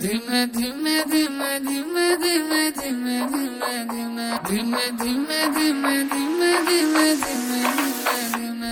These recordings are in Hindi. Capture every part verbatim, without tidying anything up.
धीमे धीमे धीमे धीमे धीमे धीमे धीमे धीमे धीमे धीमे धीमे धीमे धीमे धीमे धीमे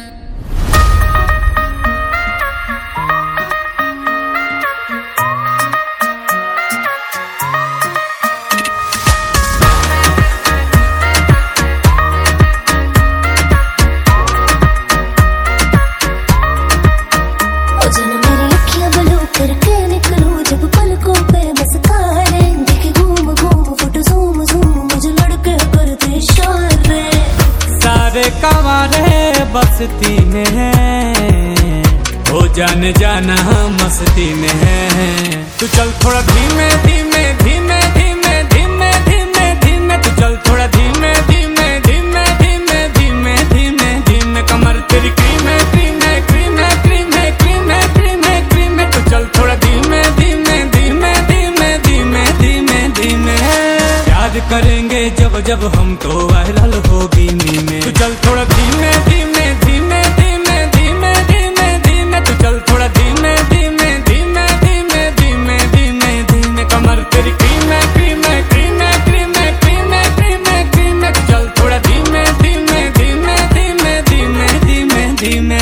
कवारे बस्ती में है, हो जाने जाना मस्ती में है। तू चल थोड़ा धीमे धीमे धीमे धीमे धीमे धीमे धीमे तू चल थोड़ा धीमे धीमे धीमे धीमे धीमे धीमे धीमे कमर तेरी क्रीमे क्रीमे क्रीमे क्रीमे क्रीमे क्रीमे क्रीमे तू चल थोड़ा धीमे धीमे धीमे धीमे धीमे धीमे धीमे याद करेंगे जब जब हम तो वायरल होगी मीमे। तू चल थोड़ा धीमे धीमे धीमे धीमे धीमे धीमे धीमे तू चल थोड़ा धीमे धीमे धीमे धीमे धीमे धीमे धीमे कमर तेरी क्रीमे क्रीमे क्रीमे क्रीमे क्रीमे क्रीमे क्रीमे तू चल थोड़ा धीमे धीमे धीमे धीमे धीमे धीमे धीमे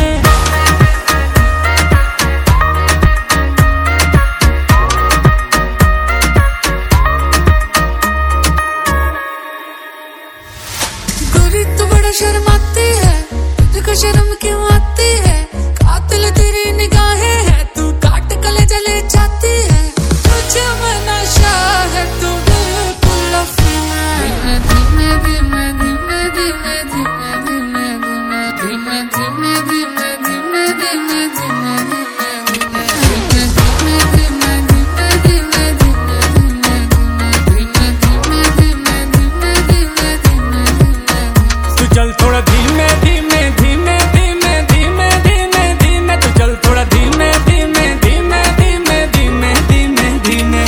तू बड़ा शर्माती है, तुझको शर्म क्यों आती है? कातिल तेरी निगाहें है, तू काट कले जले जाती है। तुझे में नशा है, तू बिल्कुल अफीम है। धीमे धीमे धीमे धीमे धीमे धीमे धीमे धीमे धीमे धीमे धीमे धीमे धीमे चल थोड़ा धीमे धीमे धीमे धीमे धीमे धीमे धीमे तू चल थोड़ा धीमे धीमे धीमे धीमे धीमे धीमे धीमे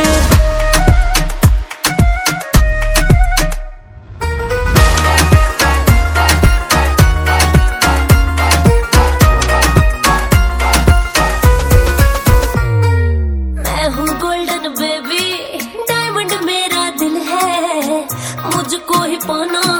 मैं हूँ गोल्डन बेबी, डायमंड मेरा दिल है, मुझको ही पाना